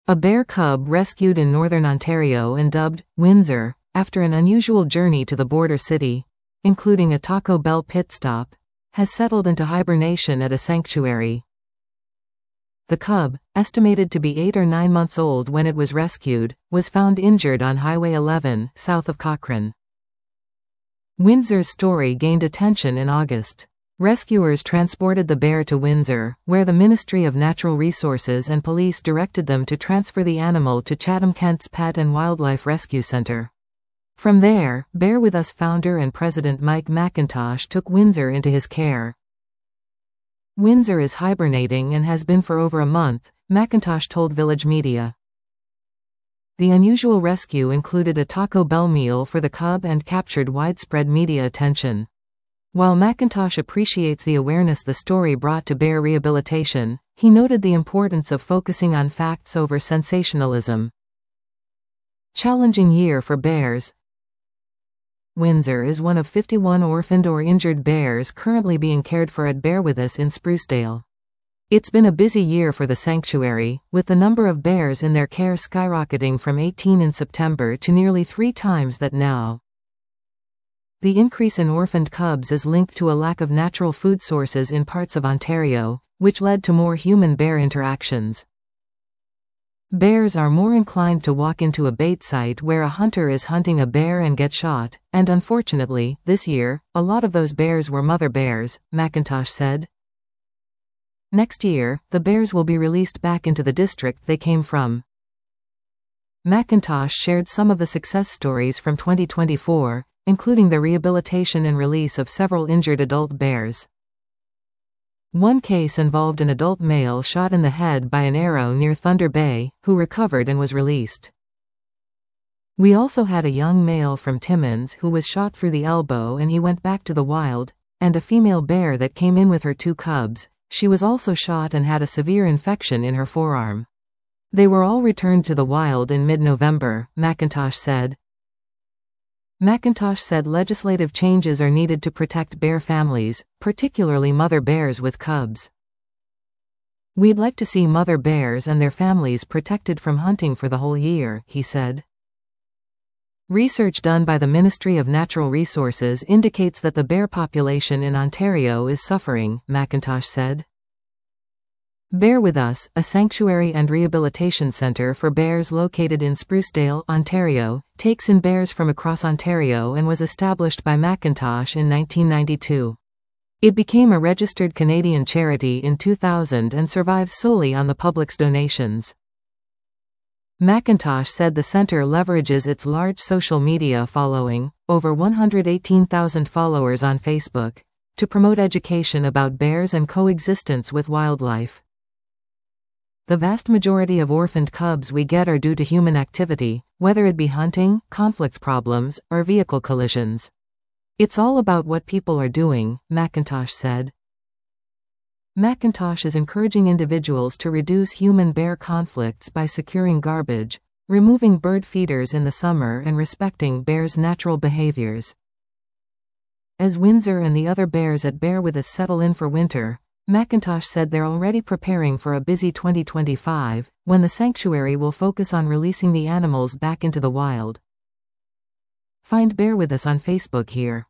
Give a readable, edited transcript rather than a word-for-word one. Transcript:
A bear cub rescued in northern Ontario and dubbed Windsor, after an unusual journey to the border city, including a Taco Bell pit stop, has settled into hibernation at a sanctuary. The cub, estimated to be 8 or 9 months old when it was rescued, was found injured on Highway 11, south of Cochrane. Windsor's story gained attention in August. Rescuers transported the bear to Windsor, where the Ministry of Natural Resources and police directed them to transfer the animal to Chatham-Kent's Pet and Wildlife Rescue Centre. From there, Bear With Us founder and president Mike McIntosh took Windsor into his care. Windsor is hibernating and has been for over a month, McIntosh told Village Media. The unusual rescue included a Taco Bell meal for the cub and captured widespread media attention. While McIntosh appreciates the awareness the story brought to bear rehabilitation, he noted the importance of focusing on facts over sensationalism. Challenging year for bears. Windsor is one of 51 orphaned or injured bears currently being cared for at Bear With Us in Sprucedale. It's been a busy year for the sanctuary, with the number of bears in their care skyrocketing from 18 in September to nearly 3 times that now. The increase in orphaned cubs is linked to a lack of natural food sources in parts of Ontario, which led to more human-bear interactions. Bears are more inclined to walk into a bait site where a hunter is hunting a bear and get shot, and unfortunately, this year, a lot of those bears were mother bears, McIntosh said. Next year, the bears will be released back into the district they came from. McIntosh shared some of the success stories from 2024, including the rehabilitation and release of several injured adult bears. One case involved an adult male shot in the head by an arrow near Thunder Bay, who recovered and was released. We also had a young male from Timmins who was shot through the elbow and he went back to the wild, and a female bear that came in with her 2 cubs. She was also shot and had a severe infection in her forearm. They were all returned to the wild in mid-November, McIntosh said. McIntosh said legislative changes are needed to protect bear families, particularly mother bears with cubs. We'd like to see mother bears and their families protected from hunting for the whole year, he said. Research done by the Ministry of Natural Resources indicates that the bear population in Ontario is suffering, McIntosh said. Bear With Us, a sanctuary and rehabilitation centre for bears located in Sprucedale, Ontario, takes in bears from across Ontario and was established by McIntosh in 1992. It became a registered Canadian charity in 2000 and survives solely on the public's donations. McIntosh said the centre leverages its large social media following, over 118,000 followers on Facebook, to promote education about bears and coexistence with wildlife. The vast majority of orphaned cubs we get are due to human activity, whether it be hunting, conflict problems, or vehicle collisions. It's all about what people are doing, McIntosh said. McIntosh is encouraging individuals to reduce human-bear conflicts by securing garbage, removing bird feeders in the summer and respecting bears' natural behaviors. As Windsor and the other bears at Bear With Us settle in for winter, McIntosh said they're already preparing for a busy 2025, when the sanctuary will focus on releasing the animals back into the wild. Find Bear With Us on Facebook here.